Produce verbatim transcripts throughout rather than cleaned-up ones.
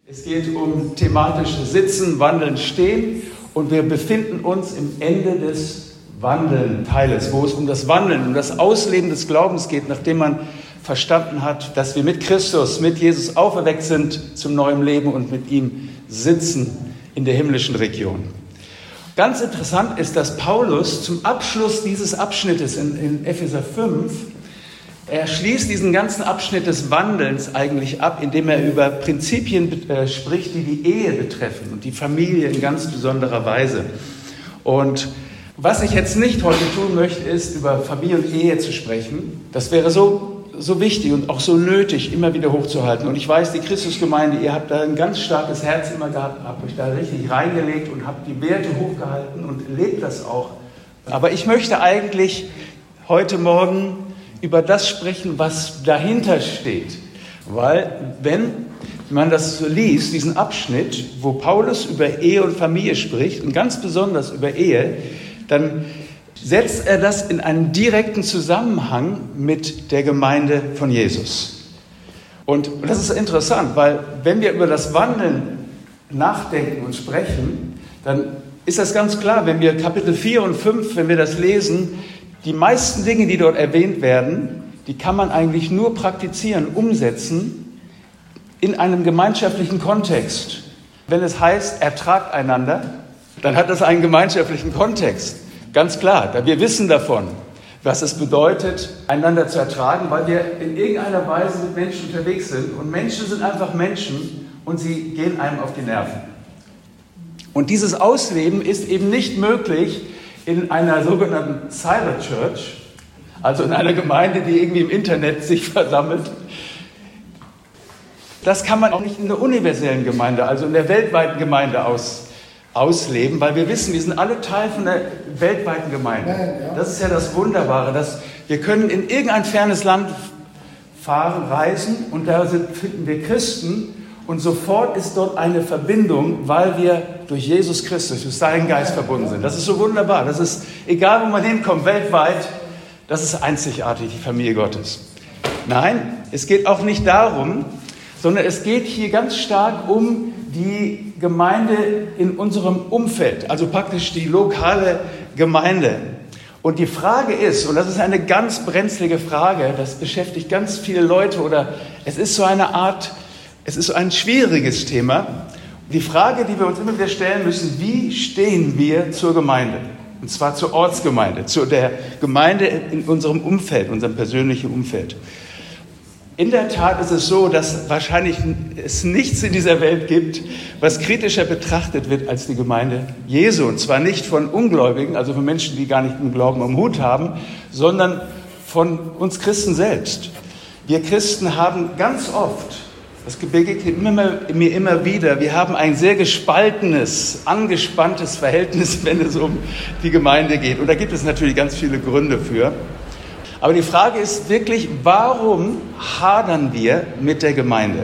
Es geht um thematisches Sitzen, Wandeln, Stehen und wir befinden uns im Ende des Wandeln-Teiles, wo es um das Wandeln, um das Ausleben des Glaubens geht, nachdem man verstanden hat, dass wir mit Christus, mit Jesus auferweckt sind zum neuen Leben und mit ihm sitzen in der himmlischen Region. Ganz interessant ist, dass Paulus zum Abschluss dieses Abschnittes in, in Epheser fünf, er schließt diesen ganzen Abschnitt des Wandelns eigentlich ab, indem er über Prinzipien äh, spricht, die die Ehe betreffen und die Familie in ganz besonderer Weise. Und was ich jetzt nicht heute tun möchte, ist, über Familie und Ehe zu sprechen. Das wäre so, so wichtig und auch so nötig, immer wieder hochzuhalten. Und ich weiß, die Christusgemeinde, ihr habt da ein ganz starkes Herz immer gehabt, habt euch da richtig reingelegt und habt die Werte hochgehalten und lebt das auch. Aber ich möchte eigentlich heute Morgen über das sprechen, was dahinter steht. Weil, wenn man das so liest, diesen Abschnitt, wo Paulus über Ehe und Familie spricht, und ganz besonders über Ehe, dann setzt er das in einen direkten Zusammenhang mit der Gemeinde von Jesus. Und das ist interessant, weil wenn wir über das Wandeln nachdenken und sprechen, dann ist das ganz klar, wenn wir Kapitel vier und fünf, wenn wir das lesen, die meisten Dinge, die dort erwähnt werden, die kann man eigentlich nur praktizieren, umsetzen in einem gemeinschaftlichen Kontext. Wenn es heißt, ertragt einander, dann hat das einen gemeinschaftlichen Kontext. Ganz klar, wir wissen davon, was es bedeutet, einander zu ertragen, weil wir in irgendeiner Weise mit Menschen unterwegs sind. Und Menschen sind einfach Menschen und sie gehen einem auf die Nerven. Und dieses Ausleben ist eben nicht möglich in einer sogenannten Cyber Church, also in einer Gemeinde, die irgendwie im Internet sich versammelt. Das kann man auch nicht in der universellen Gemeinde, also in der weltweiten Gemeinde aus, ausleben, weil wir wissen, wir sind alle Teil von der weltweiten Gemeinde. Das ist ja das Wunderbare, dass wir können in irgendein fernes Land fahren, reisen und da sind, finden wir Christen und sofort ist dort eine Verbindung, weil wir durch Jesus Christus, durch seinen Geist verbunden sind. Das ist so wunderbar. Das ist, egal wo man hinkommt, weltweit, das ist einzigartig, die Familie Gottes. Nein, es geht auch nicht darum, sondern es geht hier ganz stark um die Gemeinde in unserem Umfeld, also praktisch die lokale Gemeinde. Und die Frage ist, und das ist eine ganz brenzlige Frage, das beschäftigt ganz viele Leute oder es ist so eine Art, es ist so ein schwieriges Thema. Die Frage, die wir uns immer wieder stellen müssen, wie stehen wir zur Gemeinde? Und zwar zur Ortsgemeinde, zu der Gemeinde in unserem Umfeld, unserem persönlichen Umfeld. In der Tat ist es so, dass wahrscheinlich es nichts in dieser Welt gibt, was kritischer betrachtet wird als die Gemeinde Jesu. Und zwar nicht von Ungläubigen, also von Menschen, die gar nicht mit dem Glauben am Hut haben, sondern von uns Christen selbst. Wir Christen haben ganz oft, das begegnet immer, mir immer wieder, wir haben ein sehr gespaltenes, angespanntes Verhältnis, wenn es um die Gemeinde geht. Und da gibt es natürlich ganz viele Gründe für. Aber die Frage ist wirklich, warum hadern wir mit der Gemeinde?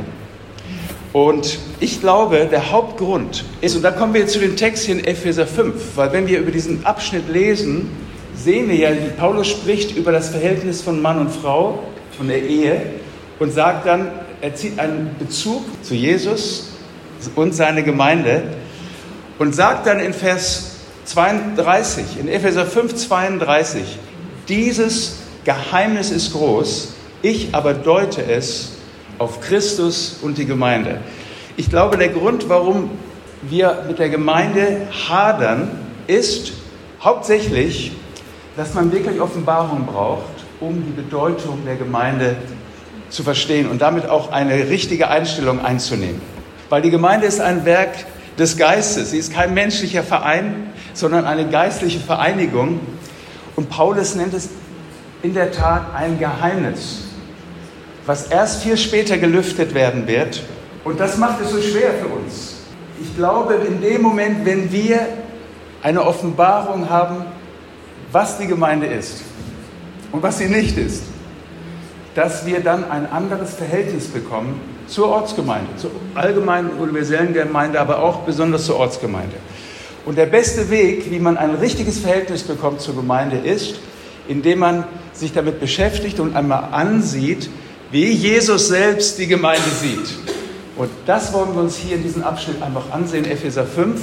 Und ich glaube, der Hauptgrund ist, und da kommen wir jetzt zu dem Text hier in Epheser fünf, weil wenn wir über diesen Abschnitt lesen, sehen wir ja, wie Paulus spricht über das Verhältnis von Mann und Frau, von der Ehe, und sagt dann, er zieht einen Bezug zu Jesus und seine Gemeinde und sagt dann in Vers zweiunddreißig, in Epheser fünf, zweiunddreißig, dieses Geheimnis ist groß, ich aber deute es auf Christus und die Gemeinde. Ich glaube, der Grund, warum wir mit der Gemeinde hadern, ist hauptsächlich, dass man wirklich Offenbarung braucht, um die Bedeutung der Gemeinde zu verstehen und damit auch eine richtige Einstellung einzunehmen. Weil die Gemeinde ist ein Werk des Geistes. Sie ist kein menschlicher Verein, sondern eine geistliche Vereinigung. Und Paulus nennt es in der Tat ein Geheimnis, was erst viel später gelüftet werden wird. Und das macht es so schwer für uns. Ich glaube, in dem Moment, wenn wir eine Offenbarung haben, was die Gemeinde ist und was sie nicht ist, dass wir dann ein anderes Verhältnis bekommen zur Ortsgemeinde, zur allgemeinen universellen Gemeinde, aber auch besonders zur Ortsgemeinde. Und der beste Weg, wie man ein richtiges Verhältnis bekommt zur Gemeinde, ist, indem man sich damit beschäftigt und einmal ansieht, wie Jesus selbst die Gemeinde sieht. Und das wollen wir uns hier in diesem Abschnitt einfach ansehen, Epheser fünf.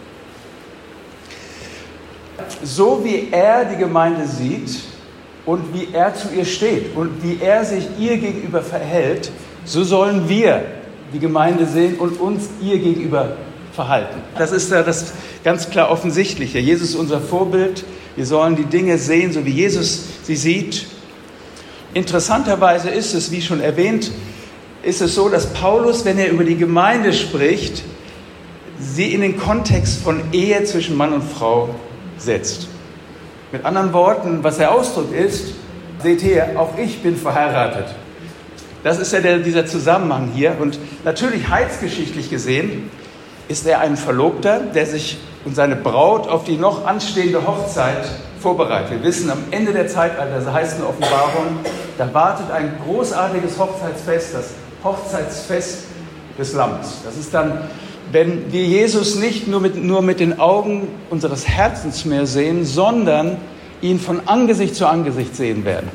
So wie er die Gemeinde sieht und wie er zu ihr steht und wie er sich ihr gegenüber verhält, so sollen wir die Gemeinde sehen und uns ihr gegenüber verhalten. Das ist ja das ganz klar Offensichtliche. Jesus ist unser Vorbild. Wir sollen die Dinge sehen, so wie Jesus sie sieht. Interessanterweise ist es, wie schon erwähnt, ist es so, dass Paulus, wenn er über die Gemeinde spricht, sie in den Kontext von Ehe zwischen Mann und Frau setzt. Mit anderen Worten, was der Ausdruck ist, seht ihr, auch ich bin verheiratet. Das ist ja der, dieser Zusammenhang hier. Und natürlich heilsgeschichtlich gesehen ist er ein Verlobter, der sich und seine Braut auf die noch anstehende Hochzeit vorbereitet. Wir wissen, am Ende der Zeitalter, das heißt in der Offenbarung, da wartet ein großartiges Hochzeitsfest, das Hochzeitsfest des Lammes. Das ist dann, wenn wir Jesus nicht nur mit, nur mit den Augen unseres Herzens mehr sehen, sondern ihn von Angesicht zu Angesicht sehen werden.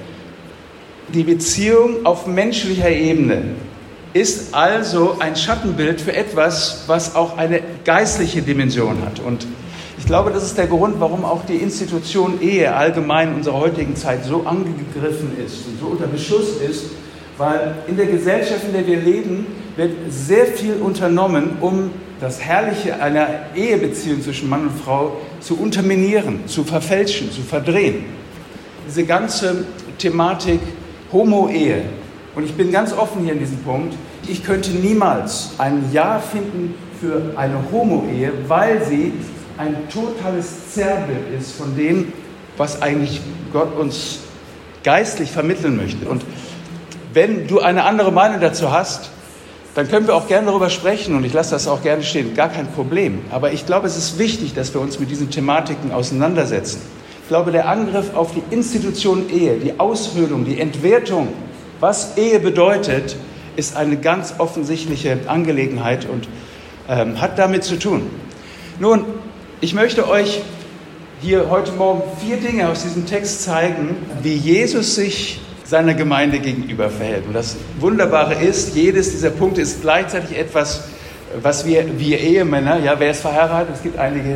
Die Beziehung auf menschlicher Ebene ist also ein Schattenbild für etwas, was auch eine geistliche Dimension hat. Und ich glaube, das ist der Grund, warum auch die Institution Ehe allgemein in unserer heutigen Zeit so angegriffen ist und so unter Beschuss ist, weil in der Gesellschaft, in der wir leben, wird sehr viel unternommen, um das Herrliche einer Ehebeziehung zwischen Mann und Frau zu unterminieren, zu verfälschen, zu verdrehen. Diese ganze Thematik Homo-Ehe. Und ich bin ganz offen hier in diesem Punkt. Ich könnte niemals ein Ja finden für eine Homo-Ehe, weil sie ein totales Zerrbild ist von dem, was eigentlich Gott uns geistlich vermitteln möchte. Und wenn du eine andere Meinung dazu hast, dann können wir auch gerne darüber sprechen und ich lasse das auch gerne stehen, gar kein Problem. Aber ich glaube, es ist wichtig, dass wir uns mit diesen Thematiken auseinandersetzen. Ich glaube, der Angriff auf die Institution Ehe, die Aushöhlung, die Entwertung, was Ehe bedeutet, ist eine ganz offensichtliche Angelegenheit und ähm, hat damit zu tun. Nun, ich möchte euch hier heute Morgen vier Dinge aus diesem Text zeigen, wie Jesus sich seiner Gemeinde gegenüber verhält. Und das Wunderbare ist, jedes dieser Punkte ist gleichzeitig etwas, was wir, wir Ehemänner, ja, wer ist verheiratet? Es gibt einige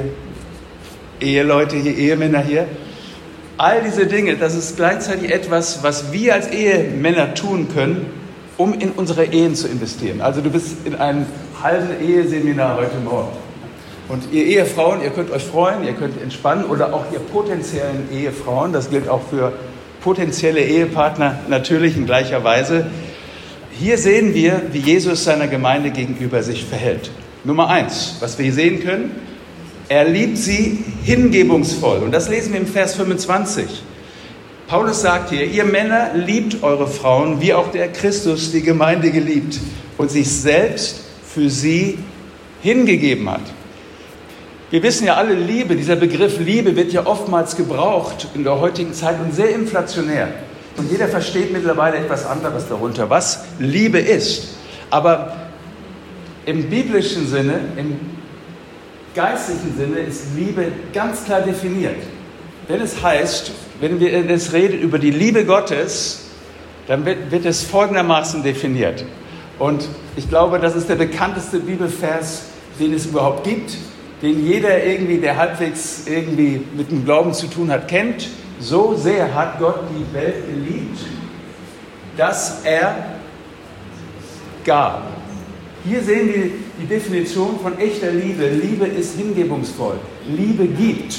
Eheleute hier, Ehemänner hier. All diese Dinge, das ist gleichzeitig etwas, was wir als Ehemänner tun können, um in unsere Ehen zu investieren. Also du bist in einem halben Eheseminar heute Morgen. Und ihr Ehefrauen, ihr könnt euch freuen, ihr könnt entspannen oder auch ihr potenziellen Ehefrauen, das gilt auch für potenzielle Ehepartner natürlich in gleicher Weise. Hier sehen wir, wie Jesus seiner Gemeinde gegenüber sich verhält. Nummer eins, was wir hier sehen können, er liebt sie hingebungsvoll. Und das lesen wir im Vers fünfundzwanzig. Paulus sagt hier, ihr Männer liebt eure Frauen, wie auch der Christus die Gemeinde geliebt und sich selbst für sie hingegeben hat. Wir wissen ja alle, Liebe, dieser Begriff Liebe wird ja oftmals gebraucht in der heutigen Zeit und sehr inflationär. Und jeder versteht mittlerweile etwas anderes darunter, was Liebe ist. Aber im biblischen Sinne, im geistlichen Sinne ist Liebe ganz klar definiert. Wenn es heißt, wenn wir es reden über die Liebe Gottes, dann wird, wird es folgendermaßen definiert. Und ich glaube, das ist der bekannteste Bibelvers, den es überhaupt gibt, den jeder irgendwie, der halbwegs irgendwie mit dem Glauben zu tun hat, kennt. So sehr hat Gott die Welt geliebt, dass er gab. Hier sehen wir die Definition von echter Liebe. Liebe ist hingebungsvoll. Liebe gibt.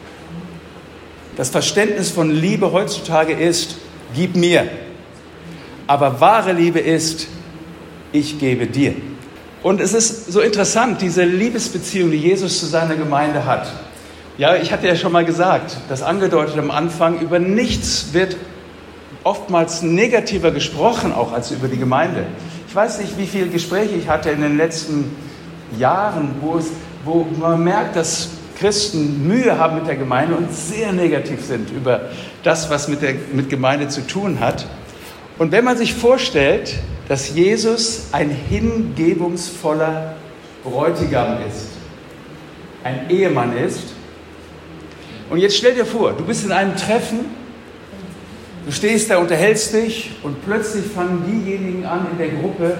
Das Verständnis von Liebe heutzutage ist, gib mir. Aber wahre Liebe ist, ich gebe dir. Und es ist so interessant, diese Liebesbeziehung, die Jesus zu seiner Gemeinde hat. Ja, ich hatte ja schon mal gesagt, das angedeutet am Anfang, über nichts wird oftmals negativer gesprochen, auch als über die Gemeinde. Ich weiß nicht, wie viele Gespräche ich hatte in den letzten Jahren, wo, es, wo man merkt, dass Christen Mühe haben mit der Gemeinde und sehr negativ sind über das, was mit der mit Gemeinde zu tun hat. Und wenn man sich vorstellt, dass Jesus ein hingebungsvoller Bräutigam ist, ein Ehemann ist, und jetzt stell dir vor, du bist in einem Treffen, du stehst da, unterhältst dich und plötzlich fangen diejenigen an in der Gruppe,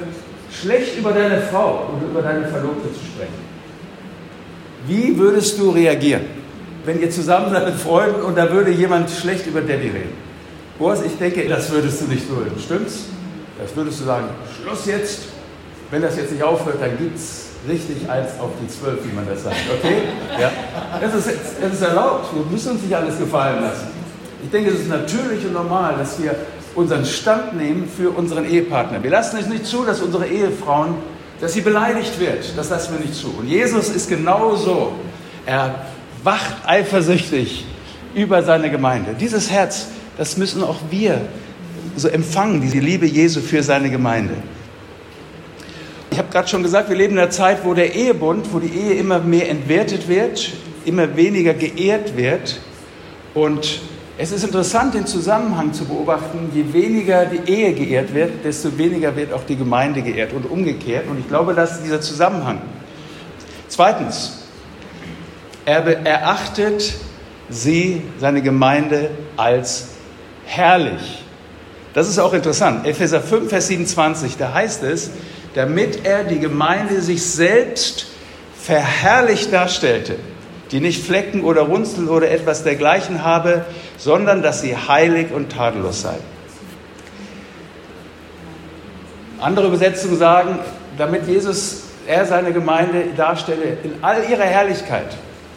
schlecht über deine Frau oder über deine Verlobte zu sprechen. Wie würdest du reagieren, wenn ihr zusammen seid mit Freunden und da würde jemand schlecht über Daddy reden? Boris, ich denke, das würdest du nicht wollen, stimmt's? Das würdest du sagen, Schluss jetzt. Wenn das jetzt nicht aufhört, dann gibt's richtig eins auf die zwölf, wie man das sagt, okay? Ja. Das ist, das ist erlaubt, wir müssen uns nicht alles gefallen lassen. Ich denke, es ist natürlich und normal, dass wir unseren Stand nehmen für unseren Ehepartner. Wir lassen es nicht zu, dass unsere Ehefrauen, dass sie beleidigt wird. Das lassen wir nicht zu. Und Jesus ist genauso. Er wacht eifersüchtig über seine Gemeinde. Dieses Herz, das müssen auch wir so empfangen, diese Liebe Jesu für seine Gemeinde. Ich habe gerade schon gesagt, wir leben in einer Zeit, wo der Ehebund, wo die Ehe immer mehr entwertet wird, immer weniger geehrt wird. Und es ist interessant, den Zusammenhang zu beobachten. Je weniger die Ehe geehrt wird, desto weniger wird auch die Gemeinde geehrt und umgekehrt. Und ich glaube, das ist dieser Zusammenhang. Zweitens, er erachtet sie, seine Gemeinde, als herrlich. Das ist auch interessant. Epheser fünf, Vers siebenundzwanzig, da heißt es, damit er die Gemeinde sich selbst verherrlicht darstellte, die nicht Flecken oder Runzeln oder etwas dergleichen habe, sondern dass sie heilig und tadellos sei. Andere Übersetzungen sagen, damit Jesus, er seine Gemeinde darstelle in all ihrer Herrlichkeit.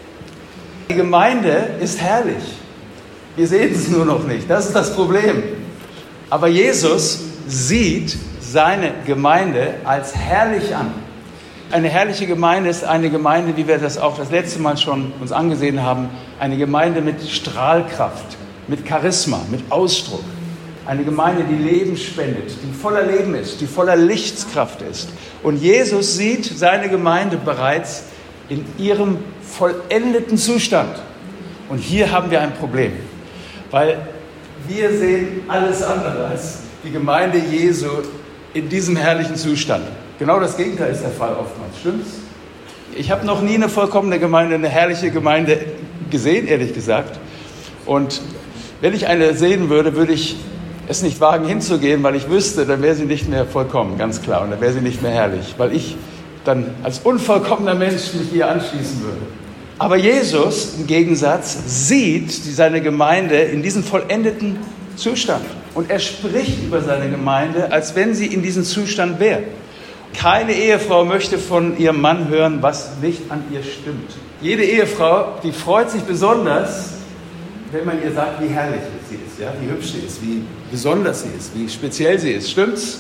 Die Gemeinde ist herrlich. Wir sehen es nur noch nicht. Das ist das Problem. Aber Jesus sieht seine Gemeinde als herrlich an. Eine herrliche Gemeinde ist eine Gemeinde, wie wir das auch das letzte Mal schon uns angesehen haben, eine Gemeinde mit Strahlkraft, mit Charisma, mit Ausdruck. Eine Gemeinde, die Leben spendet, die voller Leben ist, die voller Lichtkraft ist. Und Jesus sieht seine Gemeinde bereits in ihrem vollendeten Zustand. Und hier haben wir ein Problem, weil wir sehen alles andere als die Gemeinde Jesu in diesem herrlichen Zustand. Genau das Gegenteil ist der Fall oftmals, stimmt's? Ich habe noch nie eine vollkommene Gemeinde, eine herrliche Gemeinde gesehen, ehrlich gesagt. Und wenn ich eine sehen würde, würde ich es nicht wagen hinzugehen, weil ich wüsste, dann wäre sie nicht mehr vollkommen, ganz klar. Und dann wäre sie nicht mehr herrlich, weil ich dann als unvollkommener Mensch mich ihr anschließen würde. Aber Jesus im Gegensatz sieht seine Gemeinde in diesem vollendeten Zustand. Und er spricht über seine Gemeinde, als wenn sie in diesem Zustand wäre. Keine Ehefrau möchte von ihrem Mann hören, was nicht an ihr stimmt. Jede Ehefrau, die freut sich besonders, wenn man ihr sagt, wie herrlich sie ist, ja? Wie hübsch sie ist, wie besonders sie ist, wie speziell sie ist. Stimmt's?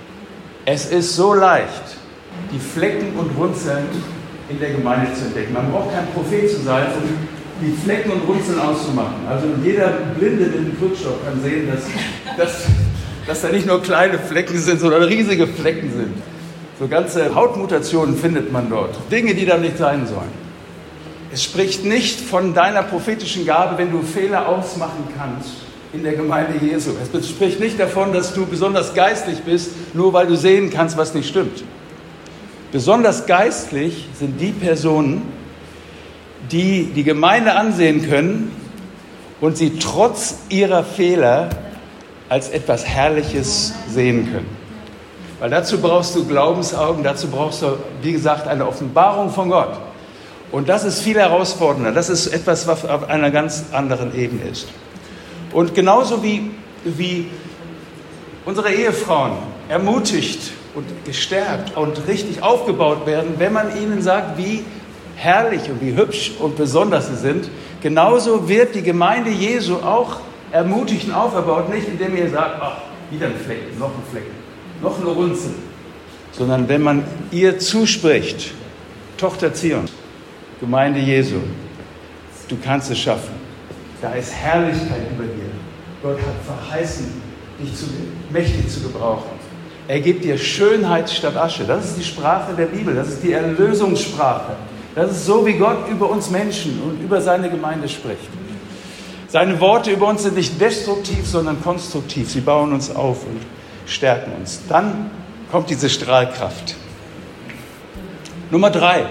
Es ist so leicht, die Flecken und Runzeln in der Gemeinde zu entdecken. Man braucht kein Prophet zu sein, um die Flecken und Runzeln auszumachen. Also jeder Blinde mit dem Krückstock kann sehen, dass, dass, dass da nicht nur kleine Flecken sind, sondern riesige Flecken sind. So ganze Hautmutationen findet man dort. Dinge, die da nicht sein sollen. Es spricht nicht von deiner prophetischen Gabe, wenn du Fehler ausmachen kannst in der Gemeinde Jesu. Es spricht nicht davon, dass du besonders geistlich bist, nur weil du sehen kannst, was nicht stimmt. Besonders geistlich sind die Personen, die die Gemeinde ansehen können und sie trotz ihrer Fehler als etwas Herrliches sehen können. Weil dazu brauchst du Glaubensaugen, dazu brauchst du, wie gesagt, eine Offenbarung von Gott. Und das ist viel herausfordernder. Das ist etwas, was auf einer ganz anderen Ebene ist. Und genauso wie, wie unsere Ehefrauen ermutigt und gestärkt und richtig aufgebaut werden, wenn man ihnen sagt, wie herrlich und wie hübsch und besonders sie sind, genauso wird die Gemeinde Jesu auch ermutigt und aufgebaut, nicht indem ihr sagt, ach, wieder ein Flecken, noch ein Flecken, noch eine Runzel, sondern wenn man ihr zuspricht, Tochter Zion, Gemeinde Jesu, du kannst es schaffen. Da ist Herrlichkeit über dir. Gott hat verheißen, dich zu, mächtig zu gebrauchen. Er gibt dir Schönheit statt Asche. Das ist die Sprache der Bibel. Das ist die Erlösungssprache. Das ist so, wie Gott über uns Menschen und über seine Gemeinde spricht. Seine Worte über uns sind nicht destruktiv, sondern konstruktiv. Sie bauen uns auf und stärken uns. Dann kommt diese Strahlkraft. Nummer drei.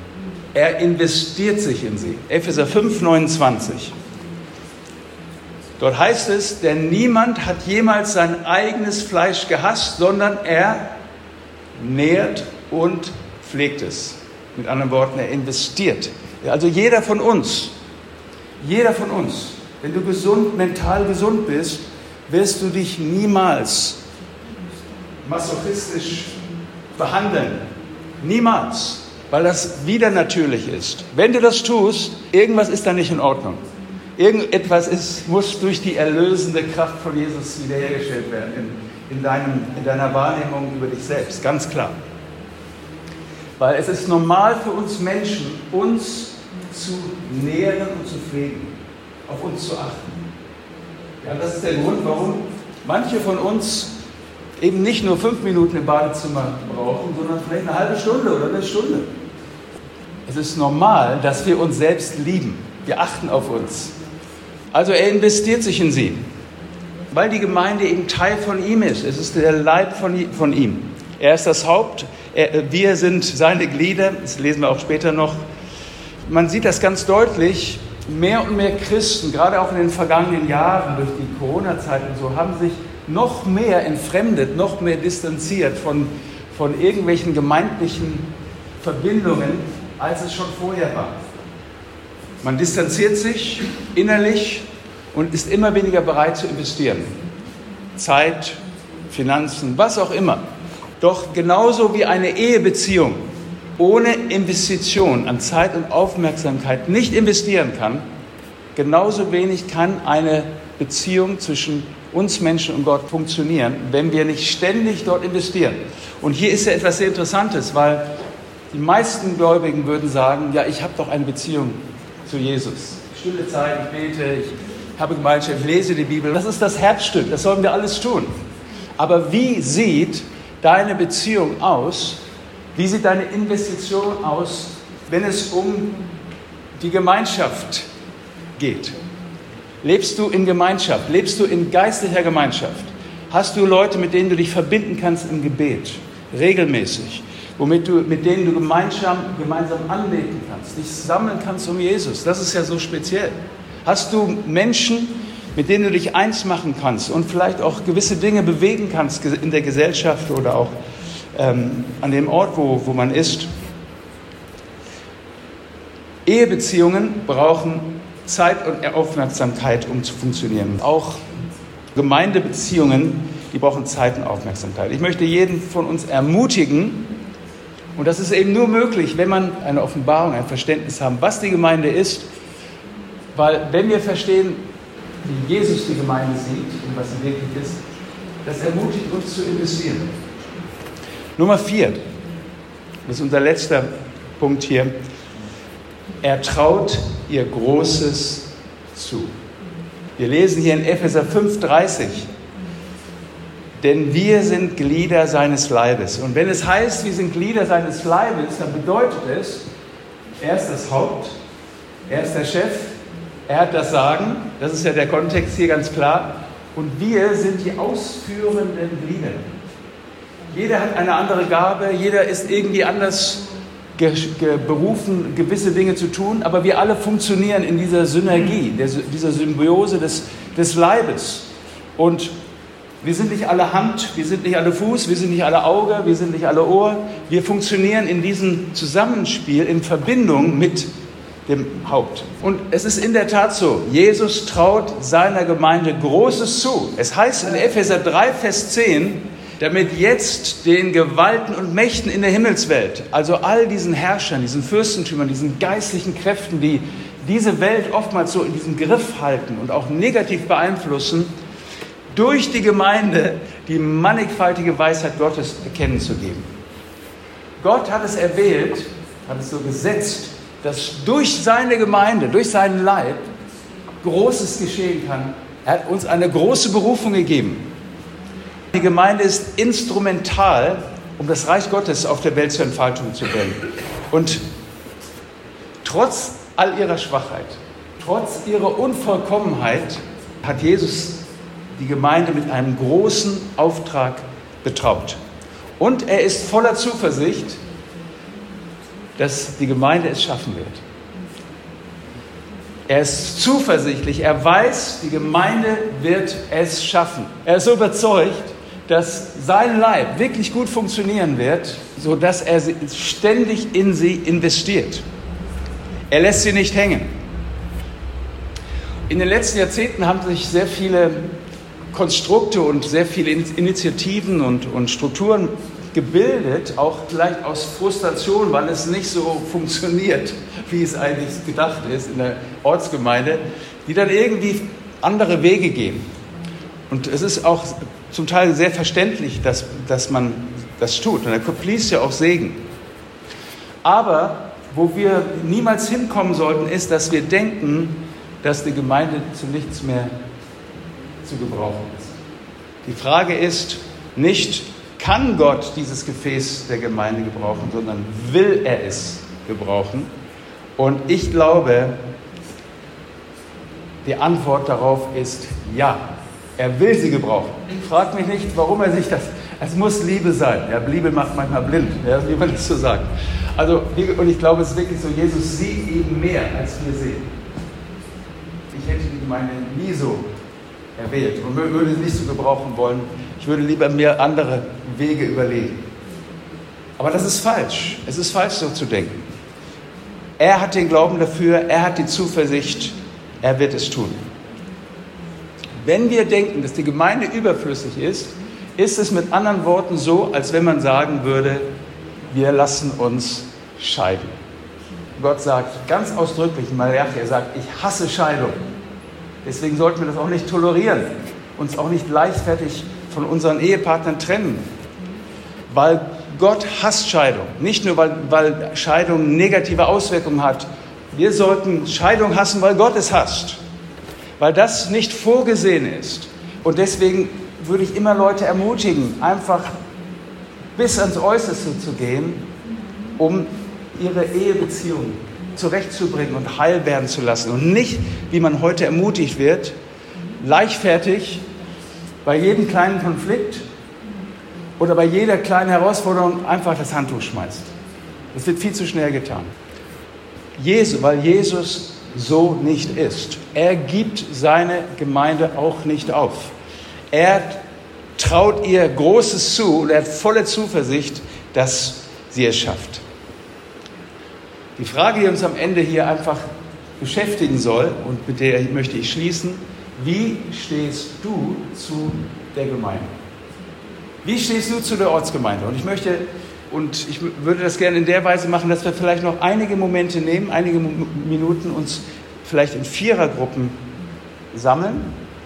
Er investiert sich in sie. Epheser fünf, neunundzwanzig. Dort heißt es, denn niemand hat jemals sein eigenes Fleisch gehasst, sondern er nährt und pflegt es. Mit anderen Worten, er investiert. Also jeder von uns, jeder von uns, wenn du gesund, mental gesund bist, wirst du dich niemals masochistisch behandeln. Niemals. Weil das wieder natürlich ist. Wenn du das tust, irgendwas ist da nicht in Ordnung. Irgendetwas ist, muss durch die erlösende Kraft von Jesus wiederhergestellt werden in, in, deinem, in deiner Wahrnehmung über dich selbst, ganz klar. Weil es ist normal für uns Menschen, uns zu nähren und zu pflegen, auf uns zu achten. Ja, das ist der Grund, warum manche von uns eben nicht nur fünf Minuten im Badezimmer brauchen, sondern vielleicht eine halbe Stunde oder eine Stunde. Es ist normal, dass wir uns selbst lieben. Wir achten auf uns. Also er investiert sich in sie, weil die Gemeinde eben Teil von ihm ist. Es ist der Leib von, von ihm. Er ist das Haupt, er, wir sind seine Glieder, das lesen wir auch später noch. Man sieht das ganz deutlich, mehr und mehr Christen, gerade auch in den vergangenen Jahren durch die Corona-Zeit und so, haben sich noch mehr entfremdet, noch mehr distanziert von, von irgendwelchen gemeindlichen Verbindungen, als es schon vorher war. Man distanziert sich innerlich und ist immer weniger bereit zu investieren. Zeit, Finanzen, was auch immer. Doch genauso wie eine Ehebeziehung ohne Investition an Zeit und Aufmerksamkeit nicht investieren kann, genauso wenig kann eine Beziehung zwischen uns Menschen und Gott funktionieren, wenn wir nicht ständig dort investieren. Und hier ist ja etwas sehr Interessantes, weil die meisten Gläubigen würden sagen, ja, ich habe doch eine Beziehung zu Jesus. Stille Zeit, ich bete, ich habe Gemeinschaft, ich lese die Bibel. Das ist das Herzstück, das sollen wir alles tun. Aber wie sieht deine Beziehung aus? Wie sieht deine Investition aus, wenn es um die Gemeinschaft geht? Lebst du in Gemeinschaft? Lebst du in geistlicher Gemeinschaft? Hast du Leute, mit denen du dich verbinden kannst im Gebet, regelmäßig? Womit du, mit denen du gemeinsam, gemeinsam anbeten kannst, dich sammeln kannst um Jesus. Das ist ja so speziell. Hast du Menschen, mit denen du dich eins machen kannst und vielleicht auch gewisse Dinge bewegen kannst in der Gesellschaft oder auch ähm, an dem Ort, wo, wo man ist? Ehebeziehungen brauchen Zeit und Aufmerksamkeit, um zu funktionieren. Auch Gemeindebeziehungen, die brauchen Zeit und Aufmerksamkeit. Ich möchte jeden von uns ermutigen, und das ist eben nur möglich, wenn man eine Offenbarung, ein Verständnis haben, was die Gemeinde ist. Weil wenn wir verstehen, wie Jesus die Gemeinde sieht und was sie wirklich ist, das ermutigt uns zu investieren. Nummer vier, das ist unser letzter Punkt hier. Er traut ihr Großes zu. Wir lesen hier in Epheser fünf dreißig. Denn wir sind Glieder seines Leibes. Und wenn es heißt, wir sind Glieder seines Leibes, dann bedeutet es, er ist das Haupt, er ist der Chef, er hat das Sagen, das ist ja der Kontext hier ganz klar, und wir sind die ausführenden Glieder. Jeder hat eine andere Gabe, jeder ist irgendwie anders ge- ge- berufen, gewisse Dinge zu tun, aber wir alle funktionieren in dieser Synergie, der, dieser Symbiose des, des Leibes. Und wir sind nicht alle Hand, wir sind nicht alle Fuß, wir sind nicht alle Auge, wir sind nicht alle Ohr. Wir funktionieren in diesem Zusammenspiel, in Verbindung mit dem Haupt. Und es ist in der Tat so, Jesus traut seiner Gemeinde Großes zu. Es heißt in Epheser drei, Vers zehn, damit jetzt den Gewalten und Mächten in der Himmelswelt, also all diesen Herrschern, diesen Fürstentümern, diesen geistlichen Kräften, die diese Welt oftmals so in diesem Griff halten und auch negativ beeinflussen, durch die Gemeinde die mannigfaltige Weisheit Gottes erkennen zu geben. Gott hat es erwählt, hat es so gesetzt, dass durch seine Gemeinde, durch seinen Leib Großes geschehen kann. Er hat uns eine große Berufung gegeben. Die Gemeinde ist instrumental, um das Reich Gottes auf der Welt zur Entfaltung zu bringen. Und trotz all ihrer Schwachheit, trotz ihrer Unvollkommenheit, hat Jesus die Gemeinde mit einem großen Auftrag betraut. Und er ist voller Zuversicht, dass die Gemeinde es schaffen wird. Er ist zuversichtlich. Er weiß, die Gemeinde wird es schaffen. Er ist so überzeugt, dass sein Leib wirklich gut funktionieren wird, sodass er ständig in sie investiert. Er lässt sie nicht hängen. In den letzten Jahrzehnten haben sich sehr viele Konstrukte und sehr viele Initiativen und, und Strukturen gebildet, auch vielleicht aus Frustration, weil es nicht so funktioniert, wie es eigentlich gedacht ist in der Ortsgemeinde, die dann irgendwie andere Wege gehen. Und es ist auch zum Teil sehr verständlich, dass, dass man das tut. Und da fließt ja auch Segen. Aber wo wir niemals hinkommen sollten, ist, dass wir denken, dass die Gemeinde zu nichts mehr zu gebrauchen ist. Die Frage ist nicht, kann Gott dieses Gefäß der Gemeinde gebrauchen, sondern will er es gebrauchen? Und ich glaube, die Antwort darauf ist ja. Er will sie gebrauchen. Fragt mich nicht, warum er sich das... Es muss Liebe sein. Ja, Liebe macht manchmal blind, ja, wie man das so sagt. Also, und ich glaube, es ist wirklich so, Jesus sieht eben mehr, als wir sehen. Ich hätte die Gemeinde nie so erwählt und würde sie nicht so gebrauchen wollen. Ich würde lieber mir andere Wege überlegen. Aber das ist falsch. Es ist falsch, so zu denken. Er hat den Glauben dafür, er hat die Zuversicht, er wird es tun. Wenn wir denken, dass die Gemeinde überflüssig ist, ist es mit anderen Worten so, als wenn man sagen würde, wir lassen uns scheiden. Gott sagt ganz ausdrücklich in Malachi, er sagt, ich hasse Scheidung. Deswegen sollten wir das auch nicht tolerieren, uns auch nicht leichtfertig von unseren Ehepartnern trennen. Weil Gott hasst Scheidung. Nicht nur, weil, weil Scheidung negative Auswirkungen hat. Wir sollten Scheidung hassen, weil Gott es hasst. Weil das nicht vorgesehen ist. Und deswegen würde ich immer Leute ermutigen, einfach bis ans Äußerste zu gehen, um ihre Ehebeziehung zurechtzubringen und heil werden zu lassen. Und nicht, wie man heute ermutigt wird, leichtfertig bei jedem kleinen Konflikt oder bei jeder kleinen Herausforderung einfach das Handtuch schmeißt. Das wird viel zu schnell getan. Jesus, weil Jesus so nicht ist. Er gibt seine Gemeinde auch nicht auf. Er traut ihr Großes zu und er hat volle Zuversicht, dass sie es schafft. Die Frage, die uns am Ende hier einfach beschäftigen soll und mit der möchte ich schließen: Wie stehst du zu der Gemeinde? Wie stehst du zu der Ortsgemeinde? Und ich möchte und ich würde das gerne in der Weise machen, dass wir vielleicht noch einige Momente nehmen, einige Minuten uns vielleicht in Vierergruppen sammeln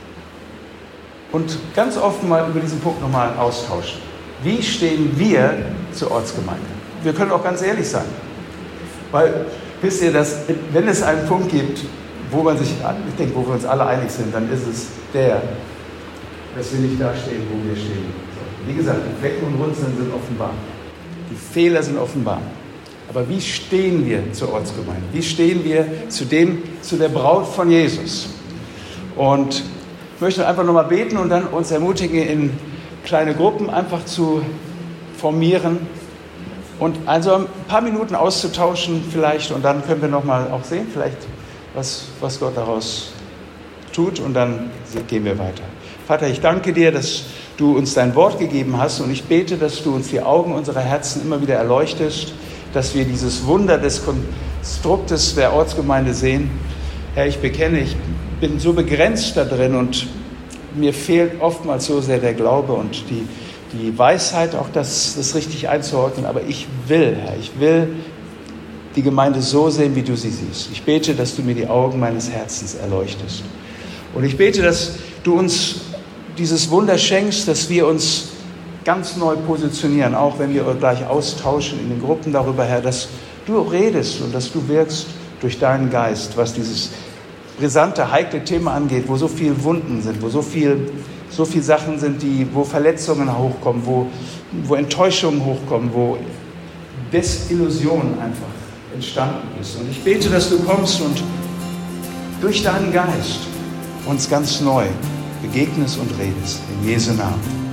und ganz offen mal über diesen Punkt nochmal austauschen. Wie stehen wir zur Ortsgemeinde? Wir können auch ganz ehrlich sein. Weil, wisst ihr, dass, wenn es einen Punkt gibt, wo man sich, ich denke, wo wir uns alle einig sind, dann ist es der, dass wir nicht da stehen, wo wir stehen. So. Wie gesagt, die Flecken und Runzeln sind offenbar. Die Fehler sind offenbar. Aber wie stehen wir zur Ortsgemeinde? Wie stehen wir zu dem, zu der Braut von Jesus? Und ich möchte einfach nochmal beten und dann uns ermutigen, in kleine Gruppen einfach zu formieren und also ein paar Minuten auszutauschen vielleicht, und dann können wir nochmal auch sehen, vielleicht was, was Gott daraus tut, und dann gehen wir weiter. Vater, ich danke dir, dass du uns dein Wort gegeben hast, und ich bete, dass du uns die Augen unserer Herzen immer wieder erleuchtest, dass wir dieses Wunder des Konstruktes der Ortsgemeinde sehen. Herr, ich bekenne, ich bin so begrenzt da drin und mir fehlt oftmals so sehr der Glaube und die, die Weisheit, auch das, das richtig einzuordnen. Aber ich will, Herr, ich will die Gemeinde so sehen, wie du sie siehst. Ich bete, dass du mir die Augen meines Herzens erleuchtest. Und ich bete, dass du uns dieses Wunder schenkst, dass wir uns ganz neu positionieren, auch wenn wir gleich austauschen in den Gruppen darüber, Herr, dass du redest und dass du wirkst durch deinen Geist, was dieses brisante, heikle Thema angeht, wo so viele Wunden sind, wo so viel, so viele Sachen sind, die, wo Verletzungen hochkommen, wo, wo Enttäuschungen hochkommen, wo Desillusion einfach entstanden ist. Und ich bete, dass du kommst und durch deinen Geist uns ganz neu begegnest und redest. In Jesu Namen.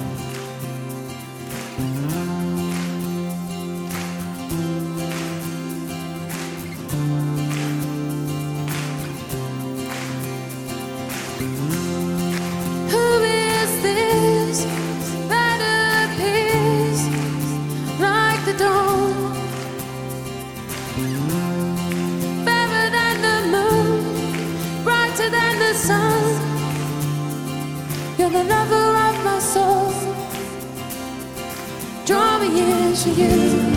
the lover of my soul. Draw me in to you.